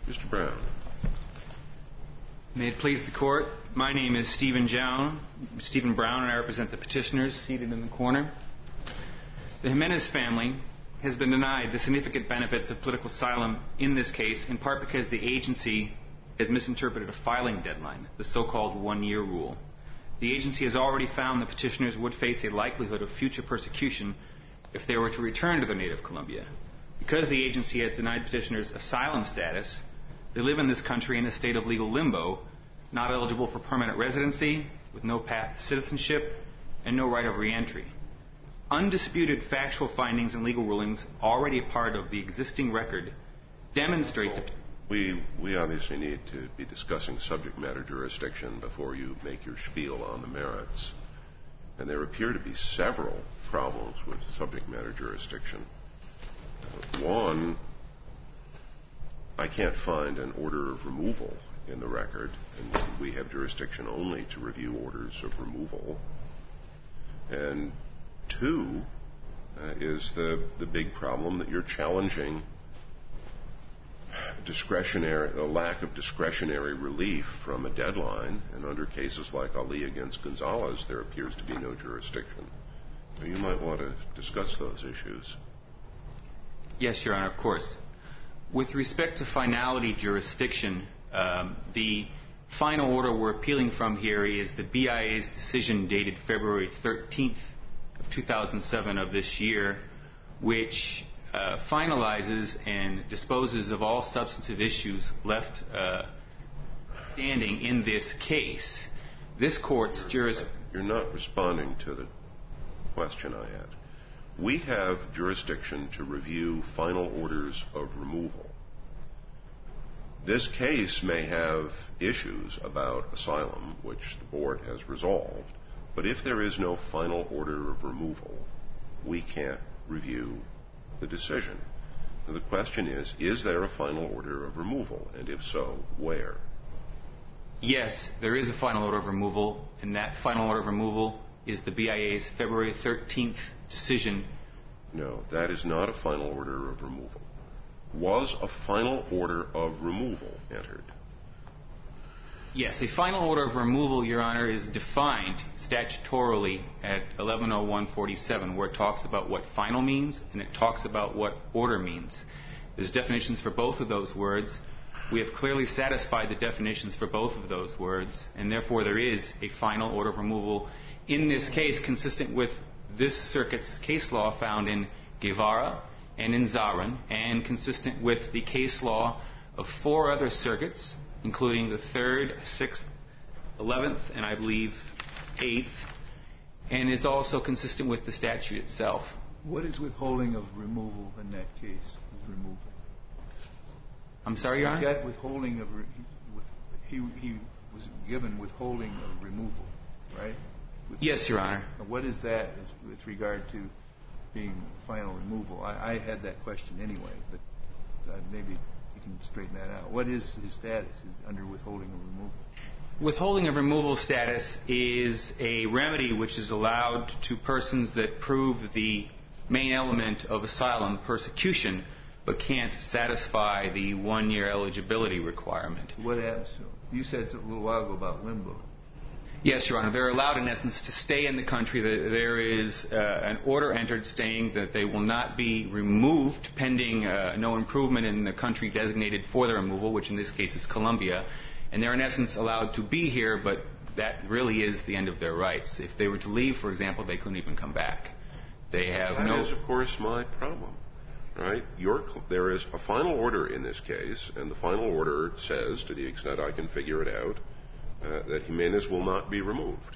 Mr. Brown. May it please the Court, my name is Stephen Brown, and I represent the petitioners seated in the corner. The Jimenez family has been denied the significant benefits of political asylum in this case, in part because the agency has misinterpreted a filing deadline, the so-called one-year rule. The agency has already found the petitioners would face a likelihood of future persecution if they were to return to their native Colombia. Because the agency has denied petitioners asylum status, they live in this country in a state of legal limbo, not eligible for permanent residency, with no path to citizenship, and no right of reentry. Undisputed factual findings and legal rulings, already a part of the existing record, demonstrate that... We obviously need to be discussing subject matter jurisdiction before you make your spiel on the merits. And there appear to be several problems with subject matter jurisdiction. One, I can't find an order of removal in the record, and we have jurisdiction only to review orders of removal. And two is the big problem that you're challenging the lack of discretionary relief from a deadline, and under cases like Ali against Gonzalez, there appears to be no jurisdiction. So you might want to discuss those issues. Yes, Your Honor, of course. With respect to finality jurisdiction, the final order we're appealing from here is the BIA's decision dated February 13th of 2007 of this year, which finalizes and disposes of all substantive issues left standing in this case. This Court's jurisdiction... You're not responding to the question I had. We have jurisdiction to review final orders of removal. This case may have issues about asylum, which the Board has resolved, but if there is no final order of removal, we can't review the decision. Now, the question is there a final order of removal, and if so, where? Yes, there is a final order of removal, and that final order of removal is the BIA's February 13th decision. No, that is not a final order of removal. Was a final order of removal entered? Yes, a final order of removal, Your Honor, is defined statutorily at 110147, where it talks about what final means and it talks about what order means. There's definitions for both of those words. We have clearly satisfied the definitions for both of those words, and therefore there is a final order of removal in this case consistent with this circuit's case law found in Guevara and in Zarin, and consistent with the case law of four other circuits, including the 3rd, 6th, 11th, and I believe 8th, and is also consistent with the statute itself. What is withholding of removal in that case? Removal. I'm sorry, Your Honor? That withholding of he was given withholding of removal, right? Yes, Your Honor. What is that with regard to being final removal? I had that question anyway, but maybe you can straighten that out. What is his status under withholding of removal? Withholding of removal status is a remedy which is allowed to persons that prove the main element of asylum, persecution, but can't satisfy the one-year eligibility requirement. What happens to them? You said a little while ago about limbo. Yes, Your Honor. They're allowed, in essence, to stay in the country. There is an order entered stating that they will not be removed pending no improvement in the country designated for their removal, which in this case is Colombia. And they're, in essence, allowed to be here, but that really is the end of their rights. If they were to leave, for example, they couldn't even come back. They have That is, of course, my problem. Right? There is a final order in this case, and the final order says, to the extent I can figure it out, that Jimenez will not be removed.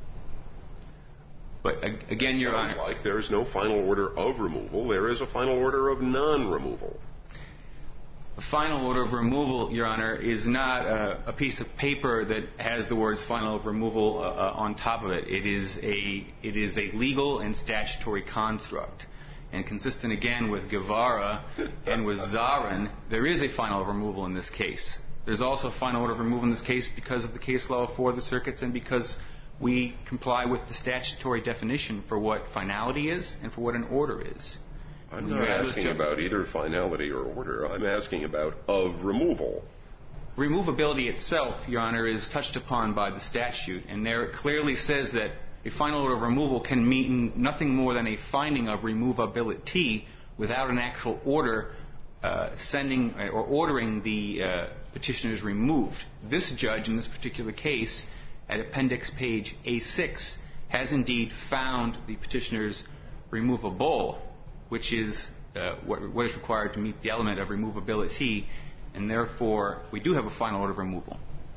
But again, Your Honor, like there is no final order of removal. There is a final order of non-removal. A final order of removal, Your Honor, is not a piece of paper that has the words final of removal on top of it. It is a legal and statutory construct. And consistent again with Guevara and with Zarin, there is a final removal in this case. There's also a final order of removal in this case because of the case law for the circuits and because we comply with the statutory definition for what finality is and for what an order is. I'm not asking about either finality or order. I'm asking about of removal. Removability itself, Your Honor, is touched upon by the statute, and there it clearly says that a final order of removal can mean nothing more than a finding of removability without an actual order sending or ordering the petitioners removed. This judge, in this particular case, at appendix page A6, has indeed found the petitioners removable, which is what is required to meet the element of removability, and therefore we do have a final order of removal.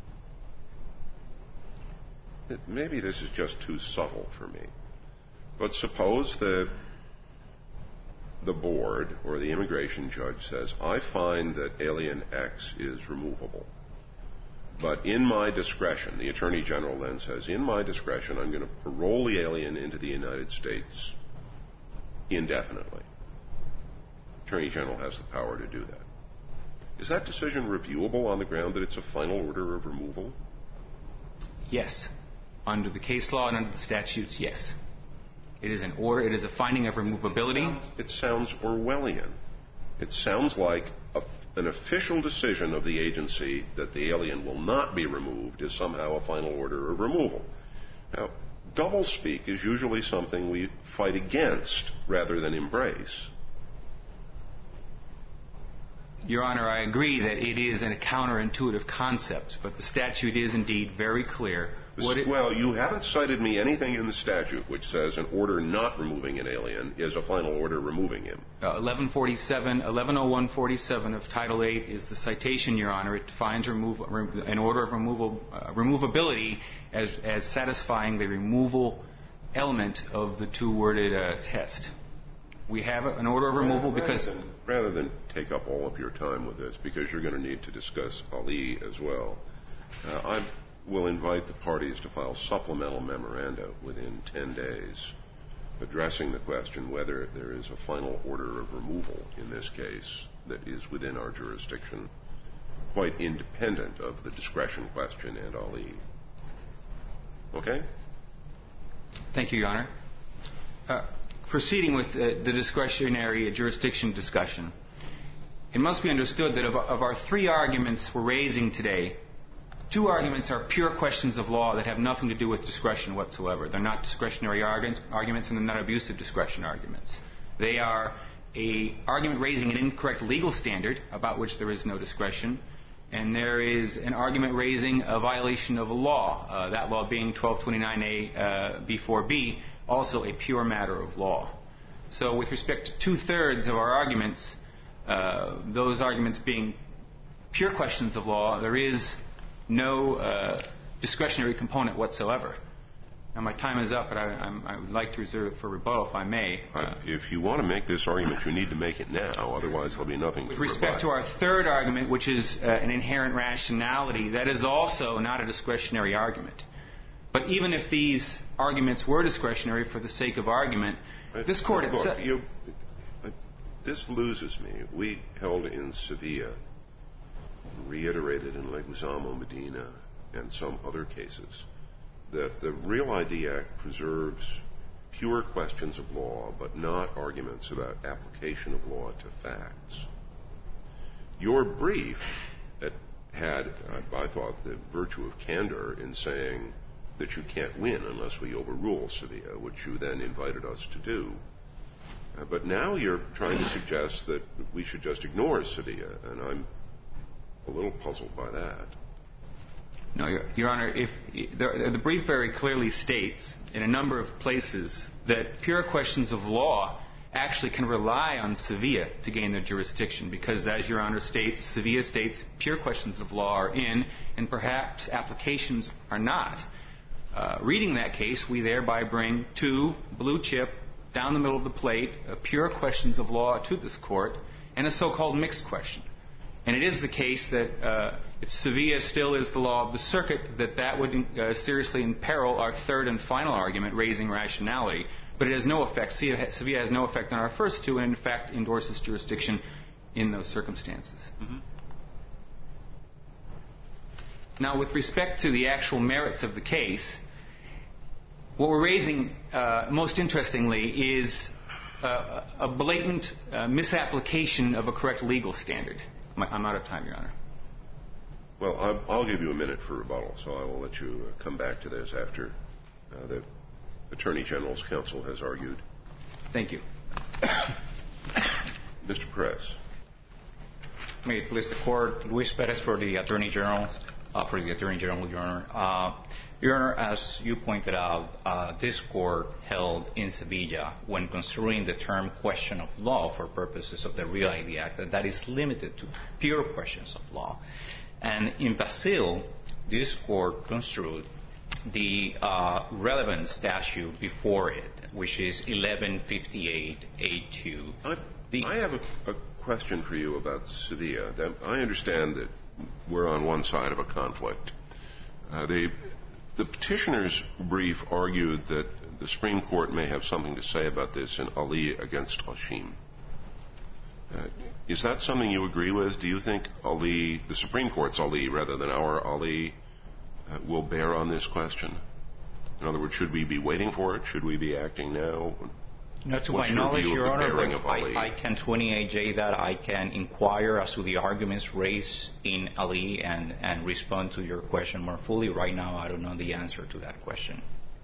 Maybe this is just too subtle for me, but suppose the board or the immigration judge says, I find that alien X is removable, but in my discretion, the Attorney General then says, in my discretion, I'm going to parole the alien into the United States indefinitely. Attorney General has the power to do that. Is that decision reviewable on the ground that it's a final order of removal? Yes. Under the case law and under the statutes, yes. It is an order. It is a finding of removability. It sounds Orwellian. It sounds like an official decision of the agency that the alien will not be removed is somehow a final order of removal. Now, doublespeak is usually something we fight against rather than embrace. Your Honor, I agree that it is a counterintuitive concept, but the statute is indeed very clear. Well, you haven't cited me anything in the statute which says an order not removing an alien is a final order removing him. 110147 of Title VIII is the citation, Your Honor. It defines an order of removability as satisfying the removal element of the two-worded test. We have an order of removal because... Rather than take up all of your time with this, because you're going to need to discuss Ali as well, I will invite the parties to file supplemental memoranda within 10 days addressing the question whether there is a final order of removal in this case that is within our jurisdiction, quite independent of the discretion question and Ali. Okay? Thank you, Your Honor. Proceeding with the discretionary jurisdiction discussion, it must be understood that of our three arguments we're raising today, two arguments are pure questions of law that have nothing to do with discretion whatsoever. They're not discretionary arguments, and they're not abusive discretion arguments. They are an argument raising an incorrect legal standard about which there is no discretion, and there is an argument raising a violation of a law, that law being 1229A B4B, also a pure matter of law. So with respect to two-thirds of our arguments, those arguments being pure questions of law, there is no discretionary component whatsoever. Now, my time is up, but I would like to reserve it for rebuttal, if I may. If you want to make this argument, you need to make it now. Otherwise, there'll be nothing to With respect to our third argument, which is an inherent rationality, that is also not a discretionary argument. But even if these arguments were discretionary for the sake of argument, this Court itself... This loses me. We held in Sevilla, reiterated in Leguizamo Medina, and some other cases, that the Real ID Act preserves pure questions of law, but not arguments about application of law to facts. Your brief had, I thought, the virtue of candor in saying that you can't win unless we overrule Sevilla, which you then invited us to do. But now you're trying to suggest that we should just ignore Sevilla, and I'm a little puzzled by that. No, Your Honor, the brief very clearly states in a number of places that pure questions of law actually can rely on Sevilla to gain their jurisdiction, because, as Your Honor states, Sevilla states pure questions of law are in, and perhaps applications are not. Reading that case, we thereby bring two blue chip, down the middle of the plate, pure questions of law to this Court, and a so-called mixed question. And it is the case that if Sevilla still is the law of the circuit, that would seriously imperil our third and final argument, raising rationality. But it has no effect. Sevilla has no effect on our first two, and in fact endorses jurisdiction in those circumstances. Mm-hmm. Now, with respect to the actual merits of the case, what we're raising, most interestingly, is a blatant misapplication of a correct legal standard. I'm out of time, Your Honor. Well, I'll give you a minute for rebuttal, so I will let you come back to this after the Attorney General's counsel has argued. Thank you. Mr. Perez. May it please the Court, Luis Perez for the Attorney General, Your Honor. Your Honor, as you pointed out, this Court held in Sevilla, when construing the term question of law for purposes of the Real ID Act, that is limited to pure questions of law. And in Basile, this Court construed the relevant statute before it, which is 1158A2. I have a question for you about Sevilla. I understand that we're on one side of a conflict. The petitioner's brief argued that the Supreme Court may have something to say about this in Ali against Hashim. Is that something you agree with? Do you think Ali, the Supreme Court's Ali rather than our Ali, will bear on this question? In other words, should we be waiting for it? Should we be acting now? Not to my knowledge, Your Honor, but I can 28J that. I can inquire as to the arguments raised in Ali and respond to your question more fully. Right now, I don't know the answer to that question.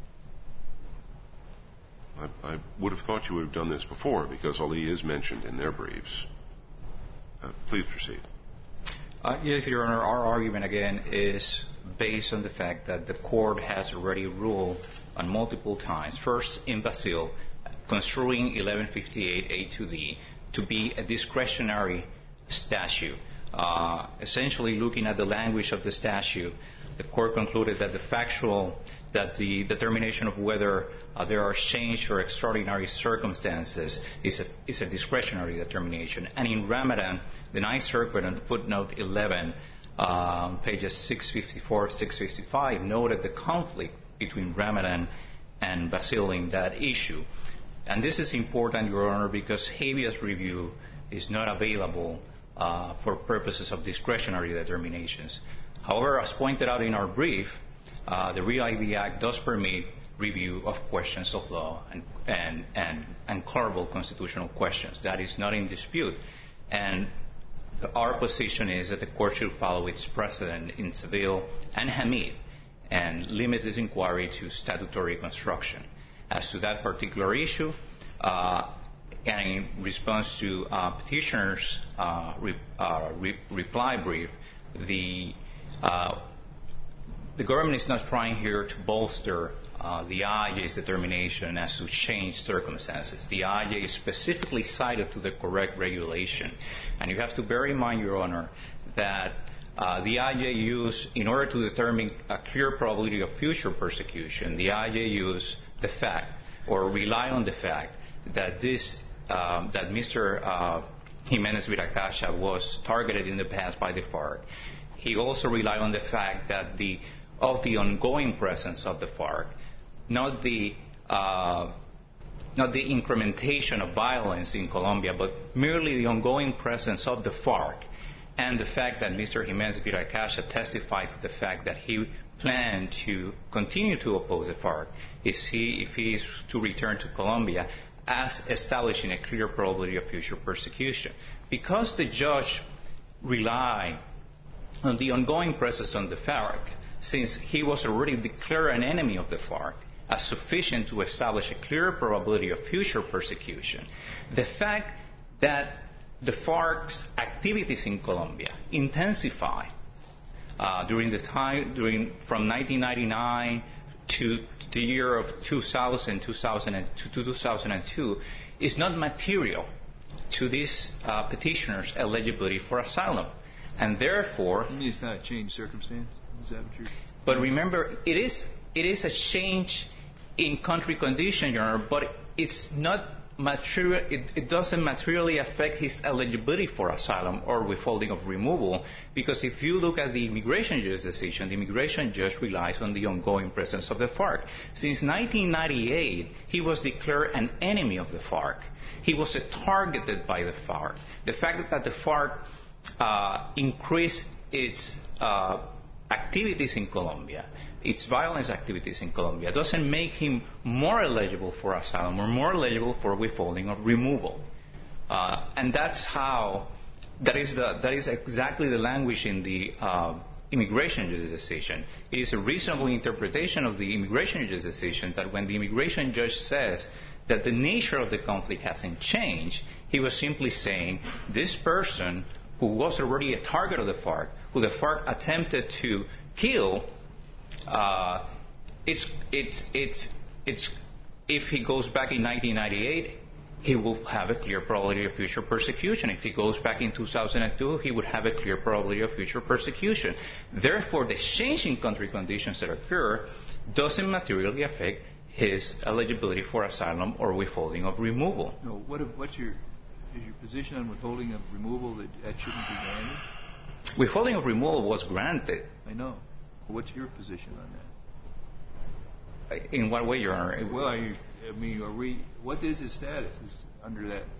I would have thought you would have done this before because Ali is mentioned in their briefs. Please proceed. Yes, Your Honor. Our argument, again, is based on the fact that the Court has already ruled on multiple times. First, in Basile, construing 1158A2D to be a discretionary statute. Essentially, looking at the language of the statute, the Court concluded that the determination of whether there are changed or extraordinary circumstances is a discretionary determination. And in Ramadan, the Ninth Circuit on footnote 11, pages 654, 655, noted the conflict between Ramadan and Basile in that issue. And this is important, Your Honor, because habeas review is not available for purposes of discretionary determinations. However, as pointed out in our brief, the Real ID Act does permit review of questions of law and colorable constitutional questions. That is not in dispute. And our position is that the Court should follow its precedent in Seville and Hamid and limit its inquiry to statutory construction. As to that particular issue, and in response to petitioner's reply brief, the government is not trying here to bolster the IJ's determination as to changed circumstances. The IJ specifically cited to the correct regulation. And you have to bear in mind, Your Honor, that the IJ used, in order to determine a clear probability of future persecution, the IJ used the fact, or rely on the fact, that that Mr. Jimenez Viracacha was targeted in the past by the FARC. He also relied on the fact that of the ongoing presence of the FARC, not the incrementation of violence in Colombia, but merely the ongoing presence of the FARC, and the fact that Mr. Jimenez Viracacha testified to the fact that he planned to continue to oppose the FARC if he is to return to Colombia, as establishing a clear probability of future persecution. Because the judge relied on the ongoing presence of the FARC, since he was already declared an enemy of the FARC, as sufficient to establish a clear probability of future persecution, the fact that the FARC's activities in Colombia intensified from 1999 to the year of 2002 is not material to this petitioner's eligibility for asylum. And therefore... It's not a changed circumstance? Is that what you're... But remember, it is a change in country condition, Your Honor, but it's not material. It doesn't materially affect his eligibility for asylum or withholding of removal, because if you look at the immigration judge's decision, the immigration judge relies on the ongoing presence of the FARC. Since 1998, he was declared an enemy of the FARC. He was targeted by the FARC. The fact that the FARC increased its activities in Colombia, its violence activities in Colombia, doesn't make him more eligible for asylum or more eligible for withholding of removal. And that is exactly the language in the immigration judge's decision. It is a reasonable interpretation of the immigration judge's decision that when the immigration judge says that the nature of the conflict hasn't changed, he was simply saying this person who was already a target of the FARC, who the FARC attempted to kill, if he goes back in 1998, he will have a clear probability of future persecution. If he goes back in 2002, he would have a clear probability of future persecution. Therefore, the change in country conditions that occur doesn't materially affect his eligibility for asylum or withholding of removal. No, is your position on withholding of removal that shouldn't be granted? Withholding of removal was granted. I know. What's your position on that? In what way, Your Honor? Well, what is his status under that?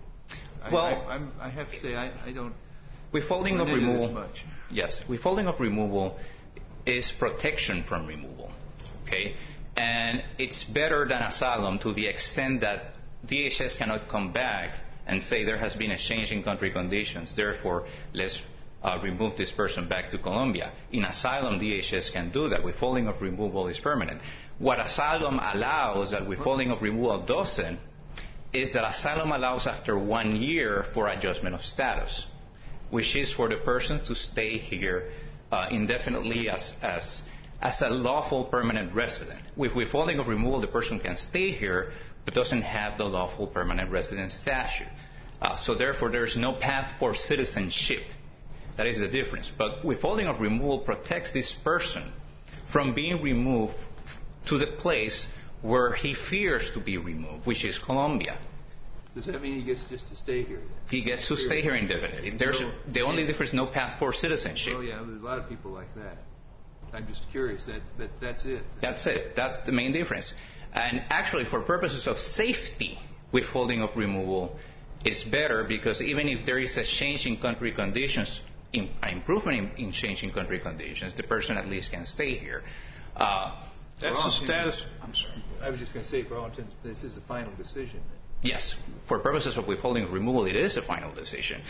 I have to say I don't. Withholding of removal. This much. Yes, withholding of removal is protection from removal. Okay, and it's better than asylum to the extent that DHS cannot come back and say there has been a change in country conditions. Therefore, let's remove this person back to Colombia. In asylum, DHS can do that. Withholding of removal is permanent. What asylum allows that withholding of removal doesn't is that asylum allows after 1 year for adjustment of status, which is for the person to stay here indefinitely as a lawful permanent resident. With withholding of removal, the person can stay here but doesn't have the lawful permanent resident statute. So therefore, there is no path for citizenship. That is the difference. But withholding of removal protects this person from being removed to the place where he fears to be removed, which is Colombia. Does that mean he gets just to stay here? He gets to stay here indefinitely. The only difference, no path for citizenship. Oh yeah, there's a lot of people like that. I'm just curious. That's it. That's it. That's the main difference. And actually, for purposes of safety, withholding of removal is better because even if there is a change in country conditions, an improvement in changing country conditions, the person at least can stay here. That's the status. I'm sorry. I was just going to say, for all intents, this is a final decision. Yes, for purposes of withholding of removal, it is a final decision.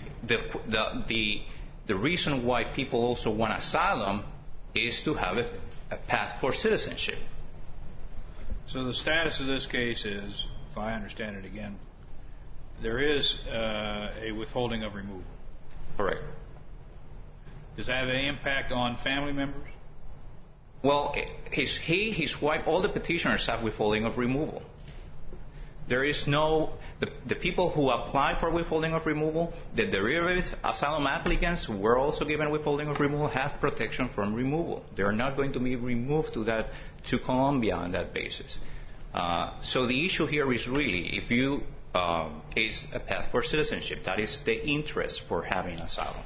The reason why people also want asylum is to have a path for citizenship. So the status of this case is, if I understand it again, there is a withholding of removal. Correct. Does that have any impact on family members? Well, his wife, all the petitioners have withholding of removal. There is no, the people who apply for withholding of removal, the derivative asylum applicants who were also given withholding of removal have protection from removal. They are not going to be removed to Colombia on that basis. So the issue here is really, if you is a path for citizenship, that is the interest for having asylum.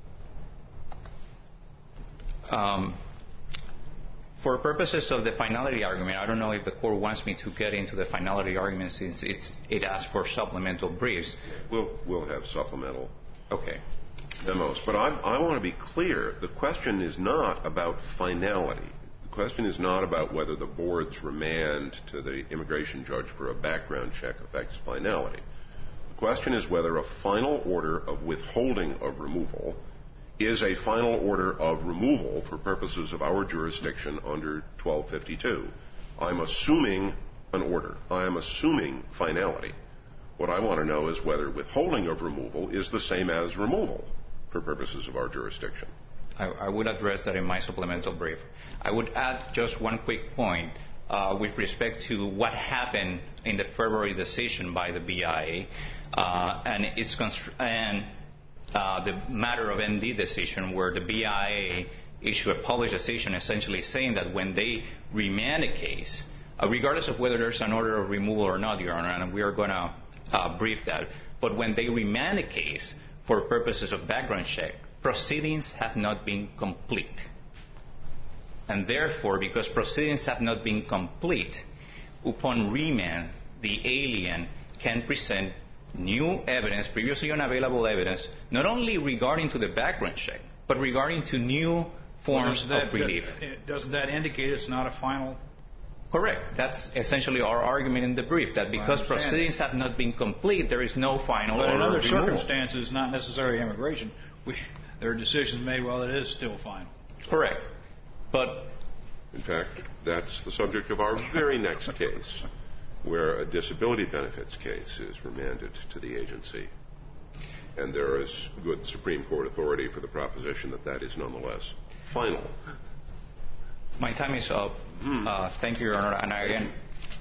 For purposes of the finality argument, I don't know if the court wants me to get into the finality argument since it asks for supplemental briefs. We'll have supplemental memos. But I want to be clear. The question is not about finality. The question is not about whether the board's remand to the immigration judge for a background check affects finality. The question is whether a final order of withholding of removal is a final order of removal for purposes of our jurisdiction under 1252. I'm assuming an order. I am assuming finality. What I want to know is whether withholding of removal is the same as removal for purposes of our jurisdiction. I would address that in my supplemental brief. I would add just one quick point with respect to what happened in the February decision by the BIA and the matter of MD decision, where the BIA issued a published decision essentially saying that when they remand a case, regardless of whether there's an order of removal or not, Your Honor, and we are going to brief that, but when they remand a case for purposes of background check, proceedings have not been complete. And therefore, because proceedings have not been complete, upon remand, the alien can present new evidence, previously unavailable evidence, not only regarding to the background check, but regarding to new forms of relief. Doesn't that indicate it's not a final? Correct. That's essentially our argument in the brief, that because proceedings have not been complete, there is no final order. But in other of removal. circumstances, not necessarily immigration, there are decisions made while it is still final. Correct. But in fact, that's the subject of our very next case, where a disability benefits case is remanded to the agency. And there is good Supreme Court authority for the proposition that that is nonetheless final. My time is up. Thank you, Your Honor. And again...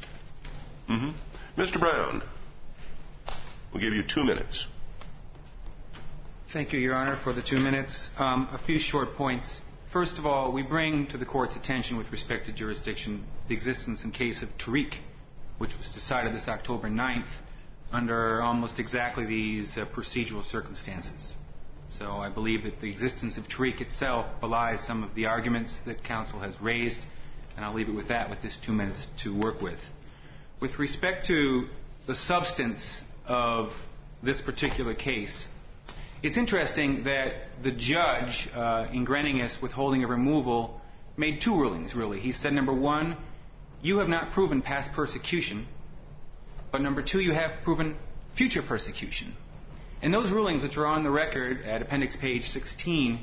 Mr. Brown, we'll give you 2 minutes. Thank you, Your Honor, for the 2 minutes. A few short points. First of all, we bring to the Court's attention with respect to jurisdiction the existence in case of Tariq, which was decided this October 9th under almost exactly these procedural circumstances. So I believe that the existence of Tariq itself belies some of the arguments that counsel has raised, and I'll leave it with that with this 2 minutes to work with. With respect to the substance of this particular case, it's interesting that the judge, in granting us withholding of removal, made 2 rulings, really. He said, number 1, you have not proven past persecution, but number 2, you have proven future persecution. And those rulings, which are on the record at appendix page 16,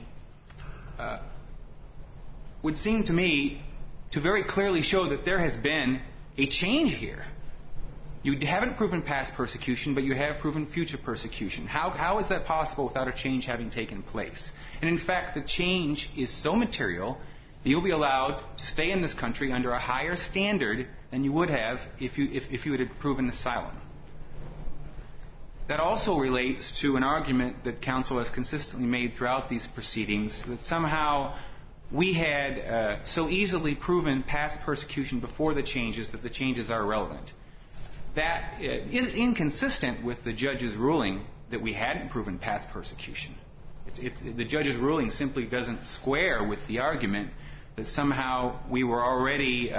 would seem to me to very clearly show that there has been a change here. You haven't proven past persecution, but you have proven future persecution. How is that possible without a change having taken place? And in fact, the change is so material that you'll be allowed to stay in this country under a higher standard than you would have if you had proven asylum. That also relates to an argument that counsel has consistently made throughout these proceedings, that somehow we had so easily proven past persecution before the changes that the changes are irrelevant. That is inconsistent with the judge's ruling that we hadn't proven past persecution. The judge's ruling simply doesn't square with the argument that somehow we were already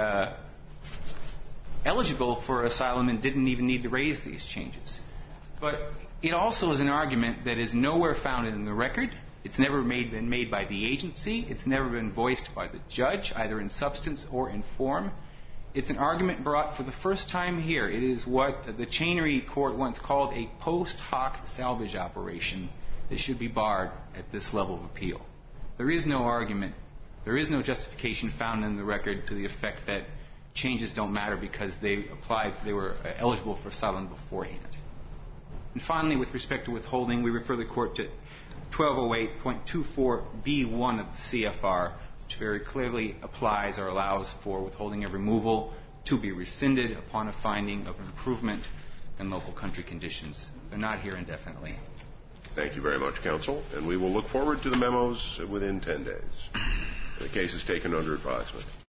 eligible for asylum and didn't even need to raise these changes. But it also is an argument that is nowhere found in the record. It's never been made by the agency. It's never been voiced by the judge, either in substance or in form. It's an argument brought for the first time here. It is what the Chainery Court once called a post hoc salvage operation that should be barred at this level of appeal. There is no argument. There is no justification found in the record to the effect that changes don't matter because they were eligible for asylum beforehand. And finally, with respect to withholding, we refer the Court to 1208.24b1 of the CFR, which very clearly applies or allows for withholding of removal to be rescinded upon a finding of improvement in local country conditions. They're not here indefinitely. Thank you very much, counsel. And we will look forward to the memos within 10 days. The case is taken under advisement.